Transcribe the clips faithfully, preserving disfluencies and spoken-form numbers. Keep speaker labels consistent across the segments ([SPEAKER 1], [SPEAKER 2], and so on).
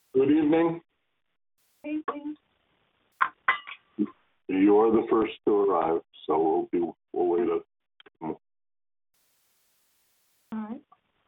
[SPEAKER 1] Good evening.
[SPEAKER 2] Evening.
[SPEAKER 1] You're the first to arrive, so we'll be we'll wait a
[SPEAKER 2] All right.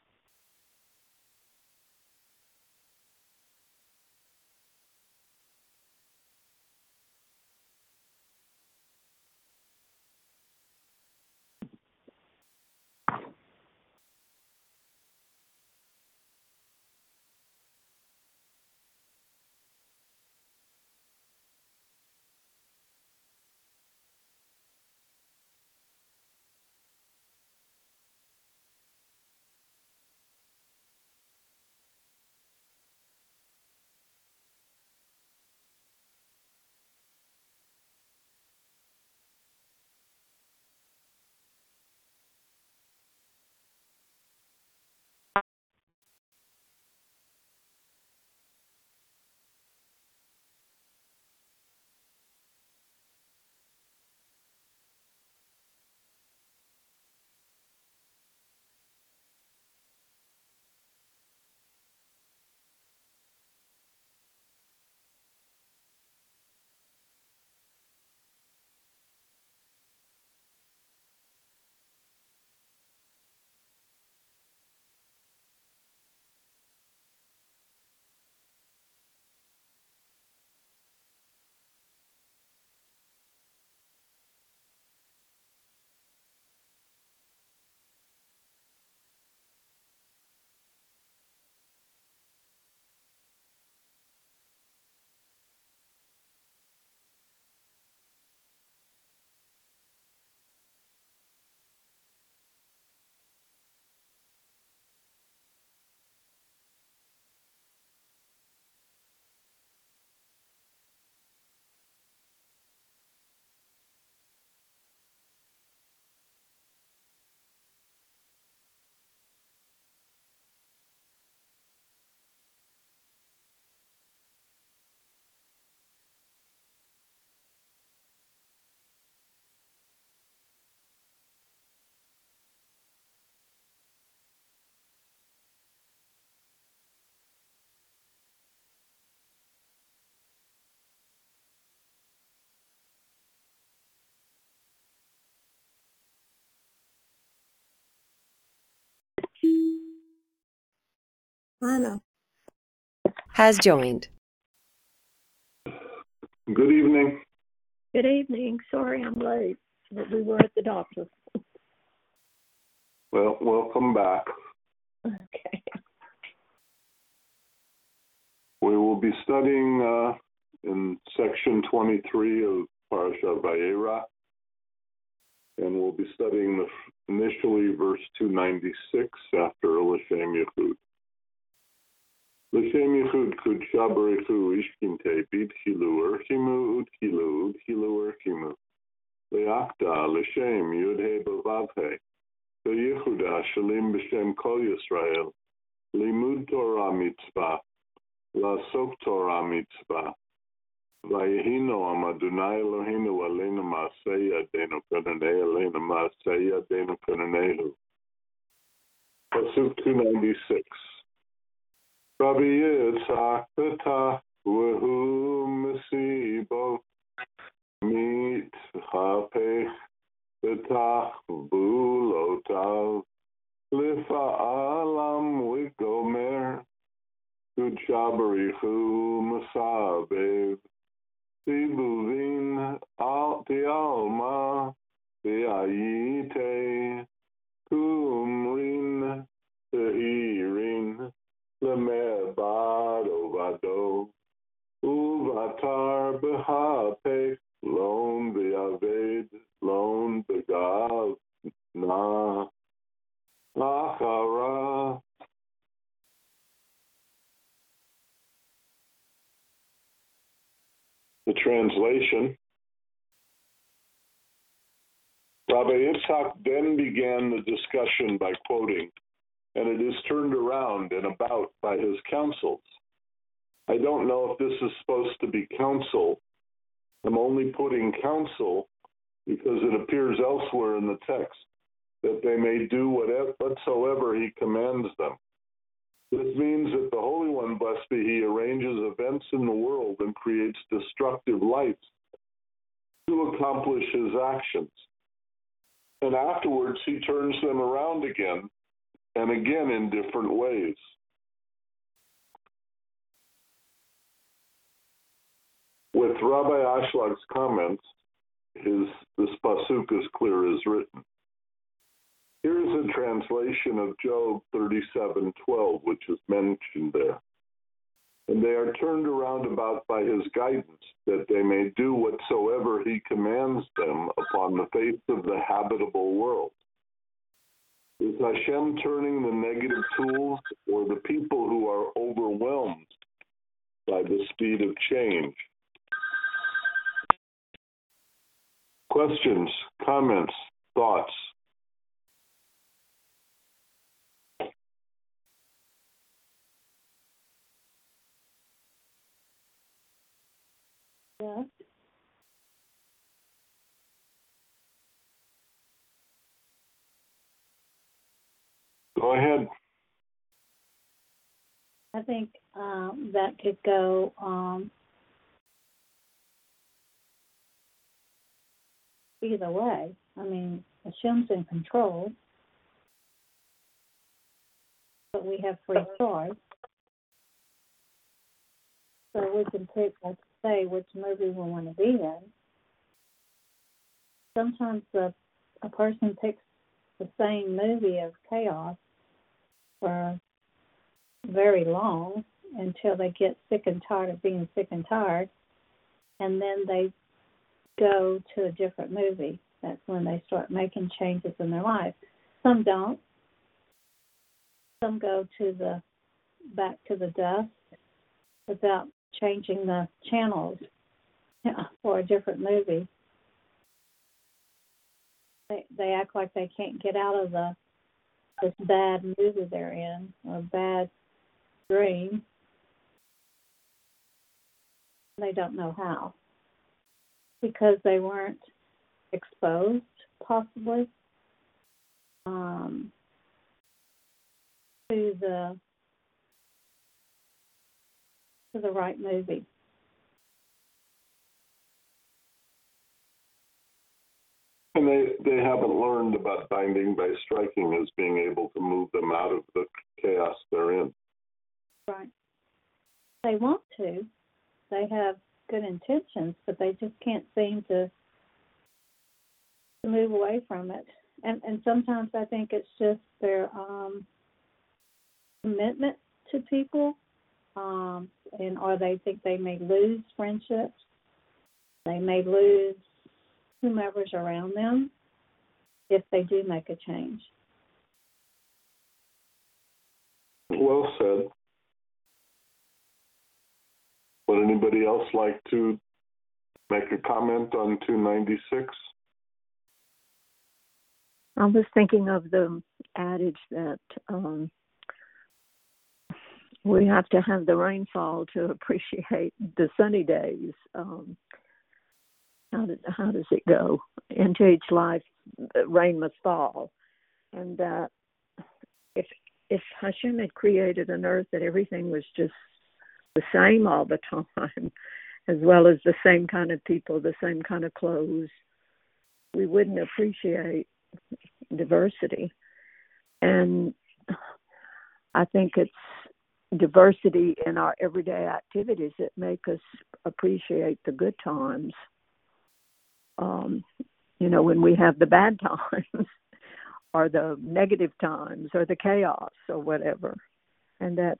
[SPEAKER 3] Anna
[SPEAKER 4] has joined.
[SPEAKER 1] Good evening.
[SPEAKER 2] Good evening. Sorry I'm late, but we were at the doctor.
[SPEAKER 1] Well, welcome back.
[SPEAKER 2] Okay.
[SPEAKER 1] We will be studying uh, in section twenty-three of Parashat Vayera, and we'll be studying the, initially verse two ninety-six after L'Shem Yichud. L'Shem Yichud Kudsha Barechu Ishkinte Bidchilu Erchimu Udkilu Udkilu Erchimu Leakta L'Shem Yudhe Bavavhe Yichuda Shalim B'Shem Kol Yisrael Limud Torah Mitzvah Lasok Torah Mitzvah Vayehino Am Adonai Eloheinu Aleinu Maaseh Yadeinu Kananei Aleinu Maaseh Yadeinu Kananehu. Pasuk two ninety-six. Rabbi Yitzhak Petach Vehu Mesibo Mitchapech Petach Bulotav Lifa'alam Wigomer Kudsha Barechu Masabev Tibuvin Al Tialma Tiayite Kumrin Teirin Lemer Bado Vado Uvatar Behapech Lon Be'aved Lon Begav Na Achara. The translation. Rabbi Yitzhak then began the discussion by quoting, and it is turned around and about by his counsels. I don't know if this is supposed to be counsel. I'm only putting counsel because it appears elsewhere in the text that they may do whatever, whatsoever he commands them. This means that the Holy One on, blessed be he, arranges events in the world and creates destructive lights to accomplish his actions. And afterwards, he turns them around again and again in different ways. With Rabbi Ashлаг's comments, his this pasuk is clear as written. Here is a translation of Job thirty-seven twelve, which is mentioned there. And they are turned around about by his guidance, that they may do whatsoever he commands them upon the face of the habitable world. Is Hashem turning the negative tools or the people who are overwhelmed by the speed of change? Questions, comments, thoughts?
[SPEAKER 2] Yeah.
[SPEAKER 1] Go ahead.
[SPEAKER 3] I think um, that could go um, either way. I mean, Hashem's in control, but we have free choice. So we can pick, like say, which movie we want to be in. Sometimes the, a person picks the same movie of chaos for very long until they get sick and tired of being sick and tired, and then they go to a different movie. That's when they start making changes in their life. Some don't. Some go to the back to the dust without changing the channels for a different movie. They they act like they can't get out of the this bad movie they're in or bad dream. They don't know how because they weren't exposed, possibly, um, to the to the right movie.
[SPEAKER 1] And they, they haven't learned about binding by striking as being able to move them out of the chaos they're in.
[SPEAKER 3] Right. They want to. They have good intentions, but they just can't seem to, to move away from it. And and sometimes I think it's just their um, commitment to people, um, and or they think they may lose friendships. They may lose whomever's around them if they do make a change.
[SPEAKER 1] Well said. Would anybody else like to make a comment on two ninety-six?
[SPEAKER 2] I was thinking of the adage that um, we have to have the rainfall to appreciate the sunny days. Um, how, did, how does it go? Into each life, rain must fall. And that if if Hashem had created an earth that everything was just the same all the time, as well as the same kind of people, the same kind of clothes, we wouldn't appreciate diversity. And I think it's diversity in our everyday activities that make us appreciate the good times. Um, you know, when we have the bad times or the negative times or the chaos or whatever. And that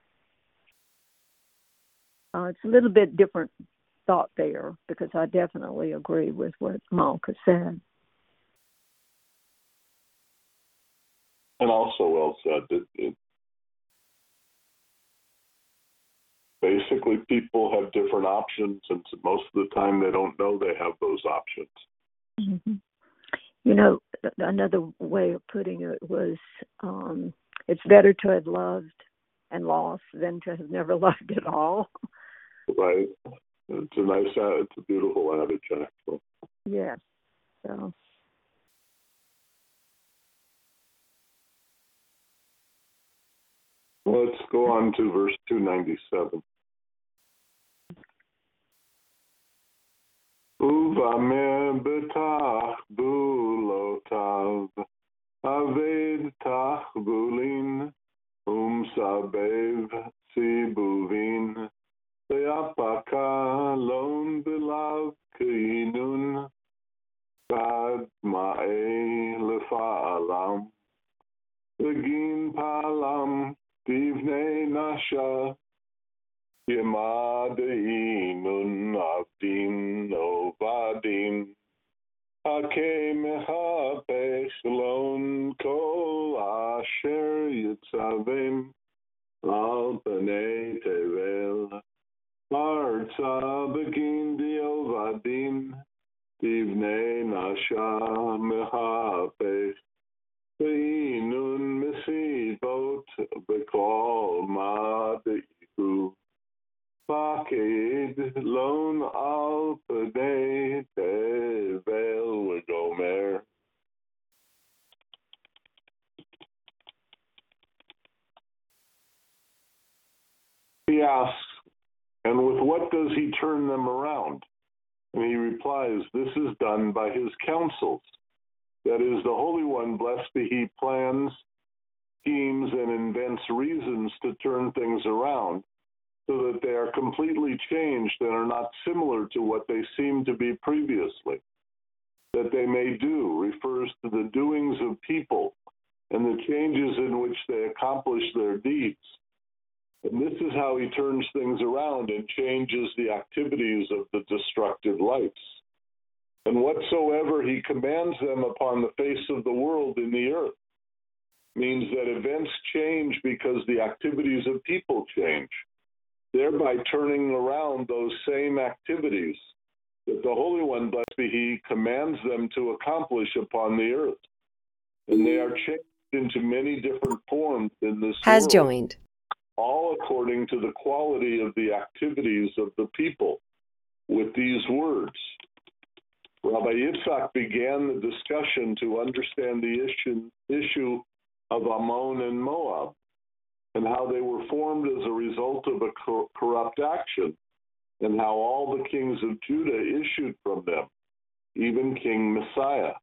[SPEAKER 2] uh, it's a little bit different thought there, because I definitely agree with what Malka said.
[SPEAKER 1] And also well said. It, it, basically, people have different options, and most of the time they don't know they have those options.
[SPEAKER 2] Mm-hmm. You know, another way of putting it was, um, it's better to have loved and lost than to have never loved at all.
[SPEAKER 1] Right. It's a nice, it's a beautiful adage, actually.
[SPEAKER 2] Yes. So.
[SPEAKER 1] Well, it's go on to verse two ninety-seven. Uvamer betach bulotav, aved tachbulin, umsabev sibuvin, ve'apaka lon belav keinun, kad ma'e lefa'alam, v'gin palam divnei nasha, Yemadeinun avdin ovadin, Hake mechapech lon kol asher yitzavim, al panei tevel, arza begin diovadin, divnei nasha mechapech, ve'inun mesibot bekol madiku, Fakid lon al panei tevel v'gomer. He asks, and with what does he turn them around? And he replies, this is done by his counsels. That is, the Holy One, blessed be he, plans, schemes, and invents reasons to turn things around, so that they are completely changed and are not similar to what they seemed to be previously. That they may do refers to the doings of people and the changes in which they accomplish their deeds. And this is how he turns things around and changes the activities of the destructive lights. And whatsoever he commands them upon the face of the world in the earth means that events change because the activities of people change, thereby turning around those same activities that the Holy One, blessed be he, commands them to accomplish upon the earth. And they are changed into many different forms in this
[SPEAKER 4] Has
[SPEAKER 1] world,
[SPEAKER 4] joined.
[SPEAKER 1] all according to the quality of the activities of the people with these words. Rabbi Yitzhak began the discussion to understand the issue, issue of Ammon and Moab, and how they were formed as a result of a cor- corrupt action, and how all the kings of Judah issued from them, even King Messiah.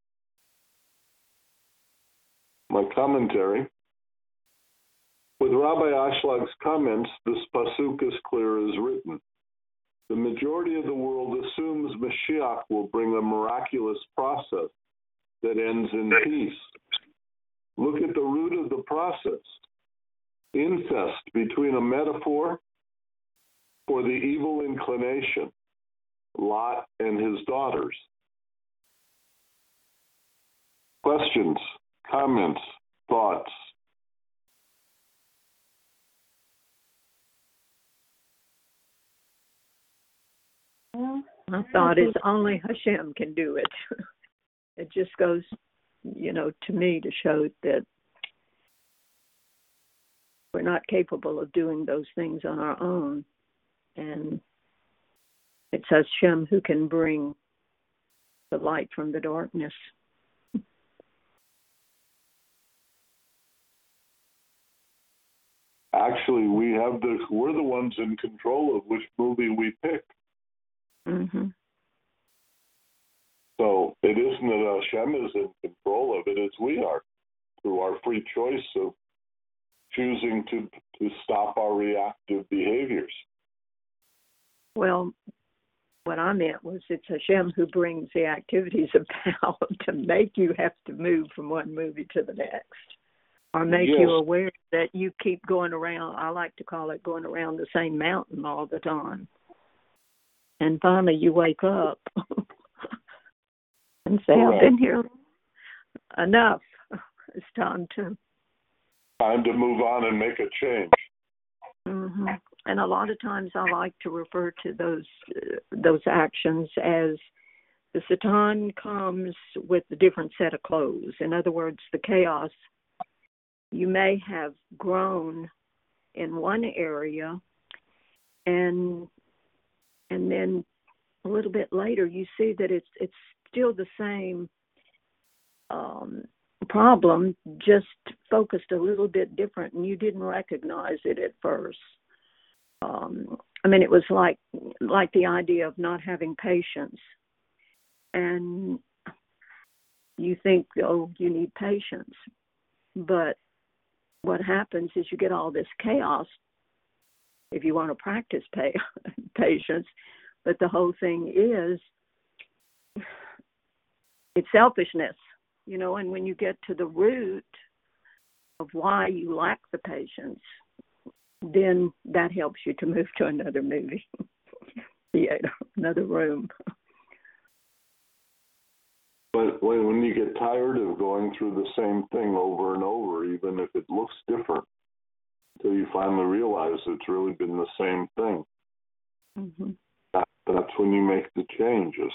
[SPEAKER 1] My commentary. With Rabbi Ashlag's comments, this pasuk is clear as written. The majority of the world assumes Mashiach will bring a miraculous process that ends in peace. Look at the root of the process. Incest between a metaphor for the evil inclination, Lot and his daughters. Questions, comments, thoughts?
[SPEAKER 3] Well,
[SPEAKER 2] My thought is only Hashem can do it. It just goes, you know, to me to show that we're not capable of doing those things on our own. And it's Hashem who can bring the light from the darkness.
[SPEAKER 1] Actually, we have the, we're the ones in control of which movie we pick.
[SPEAKER 2] Mm-hmm.
[SPEAKER 1] So it isn't that Hashem is in control of it, it's we are, through our free choice of choosing to, to stop our reactive behaviors.
[SPEAKER 2] Well, what I meant was it's Hashem who brings the activities about to make you have to move from one movie to the next, or make
[SPEAKER 1] Yes.
[SPEAKER 2] you aware that you keep going around. I like to call it going around the same mountain all the time. And finally you wake up and say,
[SPEAKER 1] Correct.
[SPEAKER 2] I've been here enough. It's time to...
[SPEAKER 1] Time to move on and make a change.
[SPEAKER 2] Mm-hmm. And a lot of times I like to refer to those uh, those actions as the Satan comes with a different set of clothes. In other words, the chaos, you may have grown in one area, and and then a little bit later you see that it's it's still the same um, problem, just focused a little bit different, and you didn't recognize it at first. Um, I mean, it was like like the idea of not having patience, and you think, oh, you need patience, but what happens is you get all this chaos if you want to practice pay, patience, but the whole thing is it's selfishness, you know, and when you get to the root of why you lack the patience, then that helps you to move to another movie theater, another room.
[SPEAKER 1] But when, when you get tired of going through the same thing over and over, even if it looks different, until you finally realize it's really been the same thing,
[SPEAKER 2] Mm-hmm.
[SPEAKER 1] that, that's when you make the changes.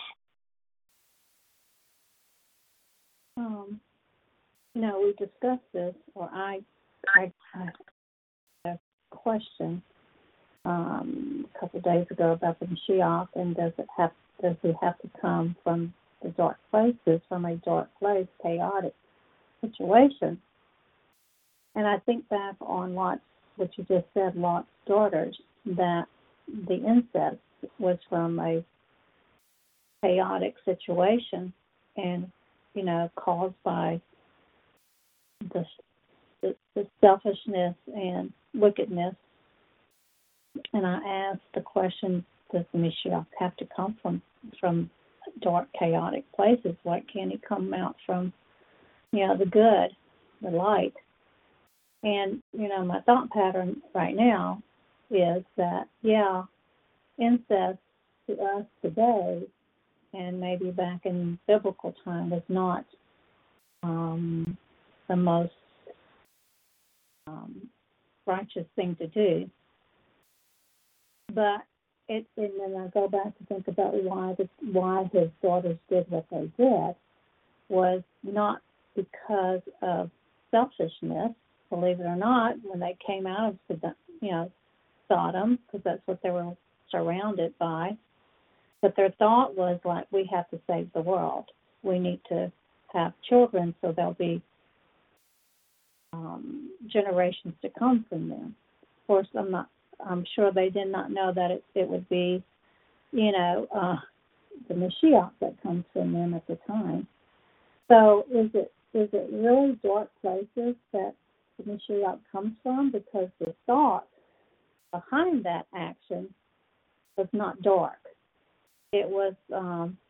[SPEAKER 3] Um, you know, we discussed this, or I, I, I had a question um, a couple of days ago about the Mashiach, and does it have, does he have to come from the dark places, from a dark place, chaotic situation? And I think back on Lot's, what you just said, Lot's daughters, that the incest was from a chaotic situation, and you know, caused by the, the, the selfishness and wickedness. And I asked the question, does the Mashiach have to come from, from dark, chaotic places? Why can't he come out from, you know, the good, the light? And, you know, my thought pattern right now is that, yeah, incest to us today and maybe back in biblical time was not um, the most um, righteous thing to do. But it, and then I go back to think about why the, why his daughters did what they did was not because of selfishness. Believe it or not, when they came out of you know Sodom, because that's what they were surrounded by. But their thought was like, we have to save the world. We need to have children so there'll be um, generations to come from them. Of course, I'm not. I'm sure they did not know that it, it would be, you know, uh, the Mashiach that comes from them at the time. So is it is it really dark places that the Mashiach comes from? Because the thought behind that action was not dark. It was um,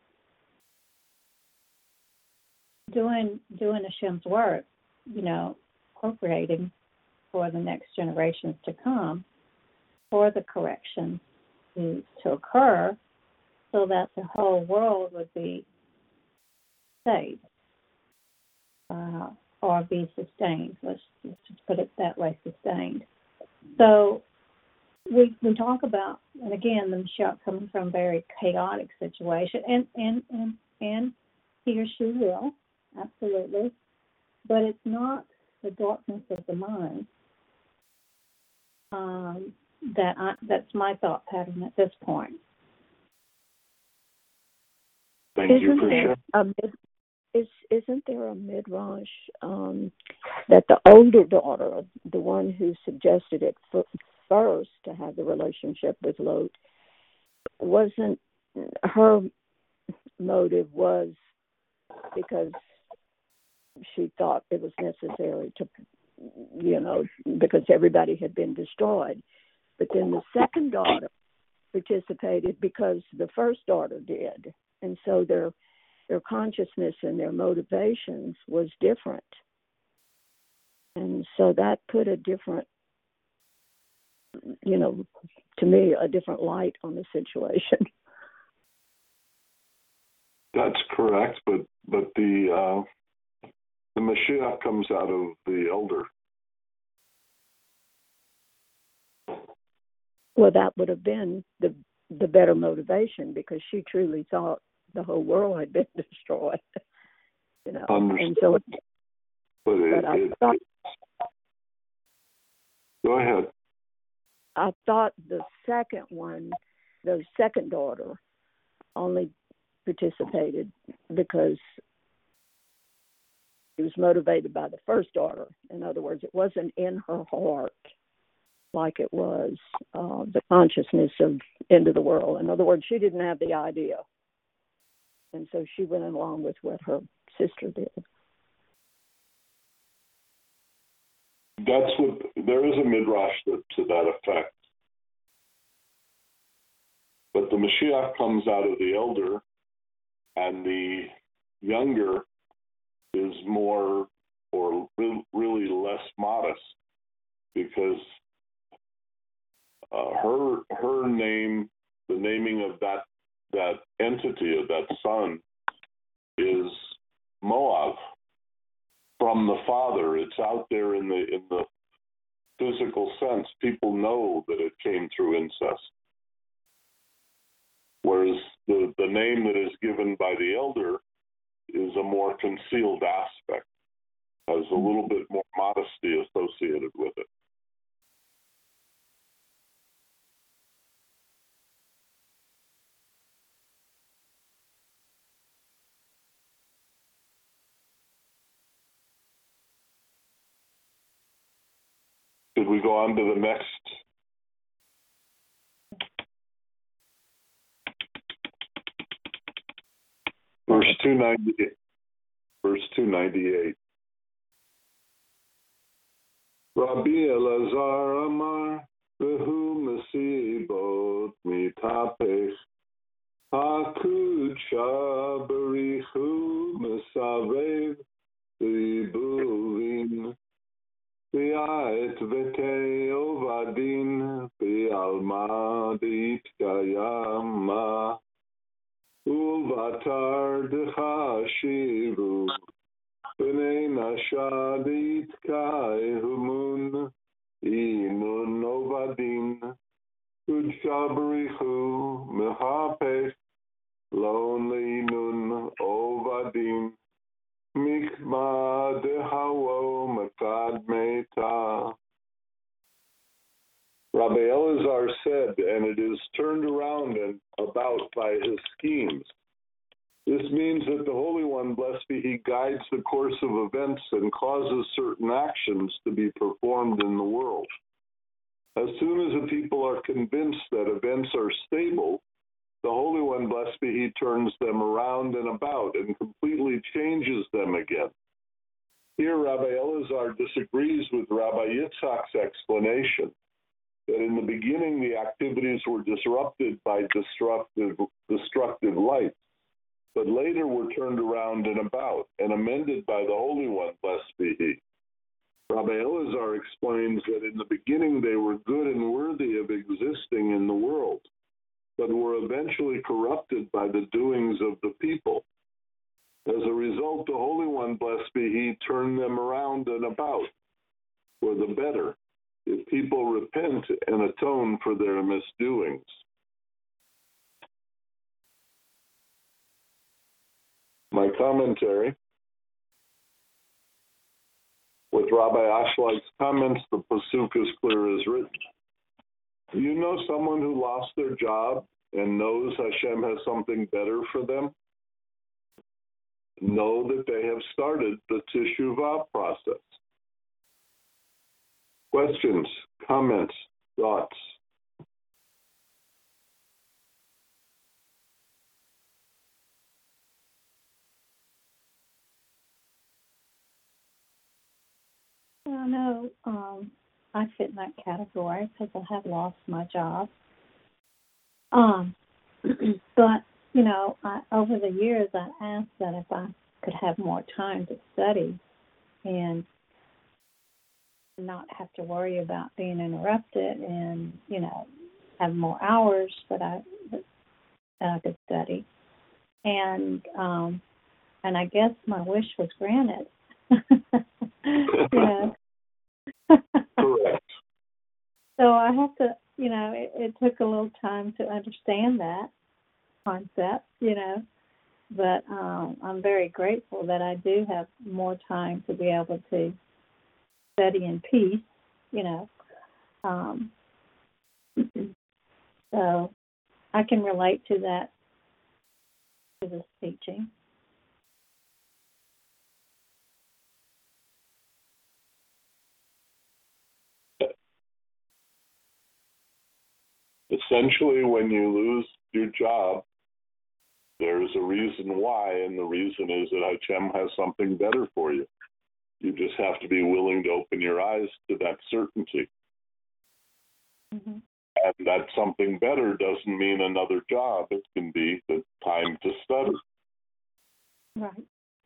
[SPEAKER 3] doing doing Hashem's work, you know, appropriating for the next generations to come, for the correction to, to occur, so that the whole world would be saved uh, or be sustained. Let's, let's just put it that way, sustained. So we we talk about, and again, the Mashiach coming from a very chaotic situation, and, and, and, and he or she will, absolutely, but it's not the darkness of the mind. Um, that I, that's my thought pattern at this point.
[SPEAKER 1] Thank
[SPEAKER 2] Isn't
[SPEAKER 1] you for
[SPEAKER 2] there
[SPEAKER 1] sharing.
[SPEAKER 2] a mid, is, isn't there a midrash um, that the older daughter, the one who suggested it f- first to have the relationship with Lot, wasn't her motive was because she thought it was necessary to, you know, because everybody had been destroyed. But then the second daughter participated because the first daughter did. And so their their consciousness and their motivations was different. And so that put a different, you know, to me, a different light on the situation.
[SPEAKER 1] That's correct, but but the uh, the Mashiach comes out of the elder.
[SPEAKER 2] Well, that would have been the the better motivation because she truly thought the whole world had been destroyed. You know,
[SPEAKER 1] Understood.
[SPEAKER 2] and so.
[SPEAKER 1] But, it,
[SPEAKER 2] But I
[SPEAKER 1] it,
[SPEAKER 2] thought
[SPEAKER 1] it, go ahead.
[SPEAKER 2] I thought the second one, the second daughter, only participated because She was motivated by the first order. In other words, it wasn't in her heart like it was uh, the consciousness of end of the world. In other words, she didn't have the idea. And so she went along with what her sister did.
[SPEAKER 1] That's what, there is a midrash to, to that effect. But the Mashiach comes out of the elder, and the younger is more or re- really less modest, because uh, her her name, the naming of that that entity, of that son, is Moav, from the father. It's out there in the in the physical sense. People know that it came through incest. Whereas the, the name that is given by the elder is a more concealed aspect, has a little bit more modesty associated with it. Should we go on to the next? Verse two ninety-eight. Verse two ninety-eight. Rabbi Elazar Amar, Vehu Mesibot Mitapech, Hakudsha Barichu Mesavev, Vibuvin, Viat Vete Ovadin, Vialma Ditkayama, Uvatar Dechashivu, B'nei Nashadit Kai Humun, Inun Ovadin, Udshabarichu Mehapech, Lonely Nun Ovadin, Mikma Dehawo Makad Meta. Rabbi Elazar said, and it is turned around and about by his schemes. This means that the Holy One, blessed be He, guides the course of events and causes certain actions to be performed in the world. As soon as the people are convinced that events are stable, the Holy One, blessed be He, turns them around and about and completely changes them again. Here, Rabbi Elazar disagrees with Rabbi Yitzhak's explanation that in the beginning the activities were disrupted by destructive, destructive lights, but later were turned around and about and amended by the Holy One, blessed be He. Rabbi Elazar explains that in the beginning they were good and worthy of existing in the world, but were eventually corrupted by the doings of the people. As a result, the Holy One, blessed be He, turned them around and about for the better, if people repent and atone for their misdoings. My commentary. With Rabbi Ashlight's comments, the pasuk is clear as written. You know someone who lost their job and knows Hashem has something better for them? Know that they have started the teshuvah process. Questions, comments, thoughts?
[SPEAKER 3] I know um, I fit in that category because I have lost my job. Um, but, you know, I, over the years I asked that if I could have more time to study and not have to worry about being interrupted and, you know, have more hours that I, that I could study. And, um, and I guess my wish was granted. Yeah.
[SPEAKER 1] Correct.
[SPEAKER 3] So I have to, you know, it, it took a little time to understand that concept, you know, but um, I'm very grateful that I do have more time to be able to study in peace, you know. Um, so I can relate to that, to this teaching.
[SPEAKER 1] essentially, when you lose your job, there's a reason why, and the reason is that Hashem has something better for you. You just have to be willing to open your eyes to that certainty.
[SPEAKER 3] Mm-hmm.
[SPEAKER 1] And that something better doesn't mean another job. It can be the time to study.
[SPEAKER 3] Right.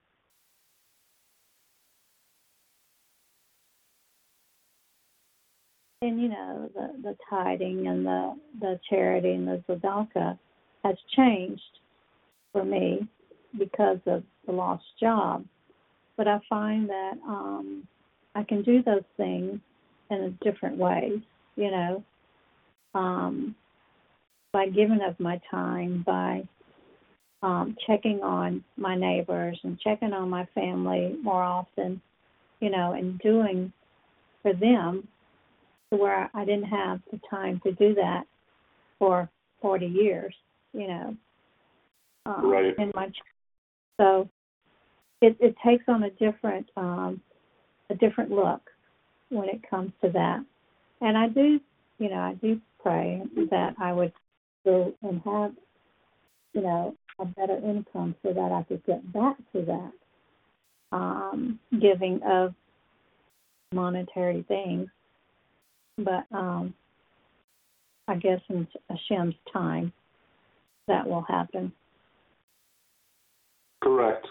[SPEAKER 3] And, you know, the, the tithing and the, the charity and the tzedakah has changed for me because of the lost job. But I find that um, I can do those things in different ways, you know, um, by giving of my time, by um, checking on my neighbors and checking on my family more often, you know, and doing for them to where I didn't have the time to do that for forty years, you know. Um,
[SPEAKER 1] right.
[SPEAKER 3] In my so it, it takes on a different um, a different look when it comes to that. And I do, you know, I do pray that I would go and have, you know, a better income so that I could get back to that um, giving of monetary things. But um, I guess in Hashem's time, that will happen.
[SPEAKER 1] Correct.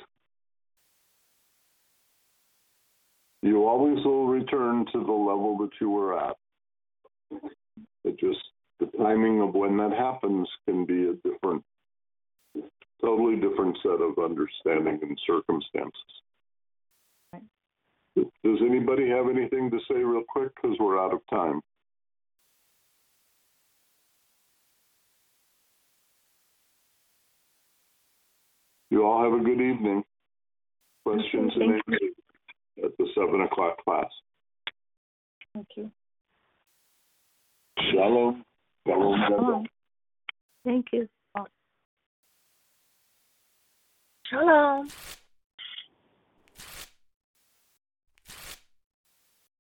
[SPEAKER 1] You always will return to the level that you were at. It just, the timing of when that happens can be a different, totally different set of understanding and circumstances.
[SPEAKER 3] Right.
[SPEAKER 1] Does anybody have anything to say real quick? Because we're out of time. You all have a good evening. Questions and answers at the seven o'clock class.
[SPEAKER 3] Thank you.
[SPEAKER 1] Shalom. Shalom.
[SPEAKER 2] Shalom. Thank you.
[SPEAKER 5] Shalom.